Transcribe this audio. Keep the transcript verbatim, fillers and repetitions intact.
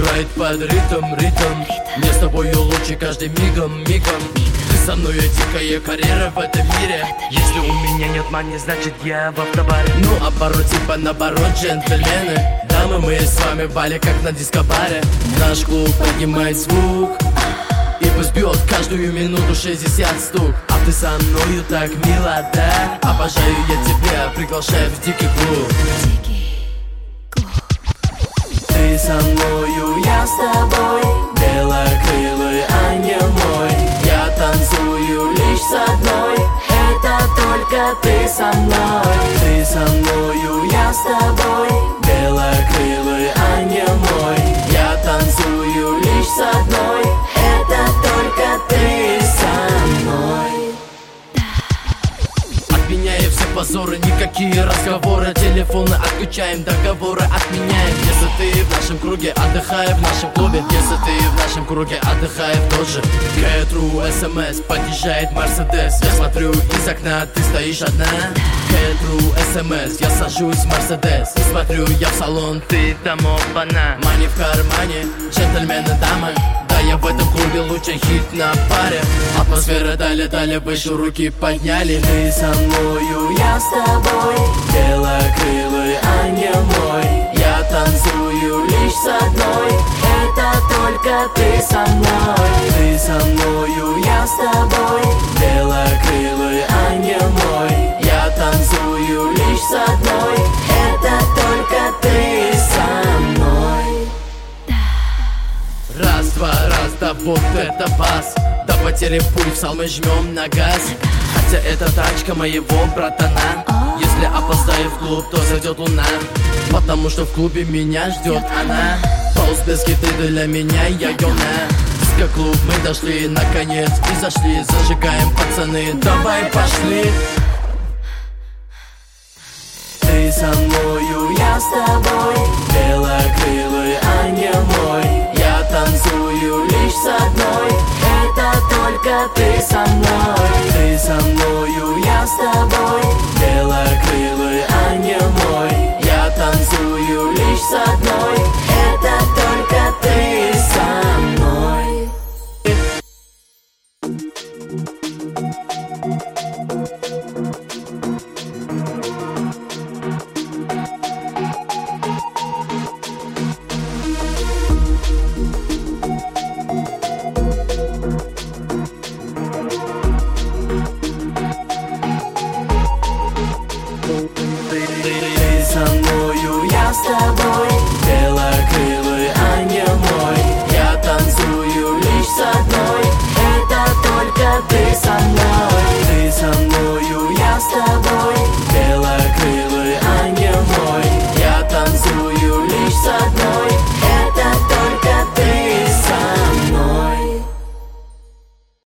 играет под ритм, ритм. Мне с тобою лучше каждый мигом, мигом. Ты со мной, дикая карьера в этом мире. Если у меня нет мани, значит я в автобаре. Ну а порой типа наоборот, джентльмены. Дамы, мы с вами в бале, как на дискобаре. Наш клуб поднимает звук и пусть бьет каждую минуту шестьдесят стук. А ты со мною так мило, да? Обожаю я тебя, приглашаю в дикий клуб. Ты со мною, я с тобой, белокрылый ангел мой. Я танцую лишь с одной, это только ты со мной. Ты со мною, я с тобой, белокрылый ангел мой. Я танцую лишь с одной, это только ты со мной. Отменяем все позоры, никакие разговоры. Телефоны отключаем, договоры отменяем. Если ты в нашем круге, отдыхай в нашем клубе. Если ты в нашем круге, отдыхай в тот же. Кэтру СМС, подъезжает Мерседес. Я смотрю из окна, ты стоишь одна. Кэтру СМС, я сажусь в Мерседес. Смотрю я в салон, ты там оба-на. Мани в кармане, джентльмены, дамы. Да, я в этом клубе лучший хит на паре. Атмосфера дали-дали, выше руки подняли. Ты со мною, я с тобой, белокрылый ангел мой. Я танцую лишь с одной, это только ты со мной. Ты со мною, я с тобой, белокрылый ангел мой. Я танцую лишь с одной, это только ты со мной. Раз, два, раз, да вот это бас. До потери пульса мы жмем на газ. Хотя это тачка моего братана. Если опоздаю в клуб, то зайдет луна. Потому что в клубе меня ждет она. Полспески ты для меня, я гёна. Диско-клуб мы дошли, наконец и зашли. Зажигаем, пацаны, давай пошли. Ты со мною, я с тобой, белокрылый ангел мой. Я танцую лишь с одной, это только ты со мной. Ты со мною, я с тобой, белокрылый ангел мой. Я танцую лишь с одной, это только ты со мной. Ты со мною, я с тобой, белокрылый ангел мой. Я танцую лишь с одной, это только ты со мной.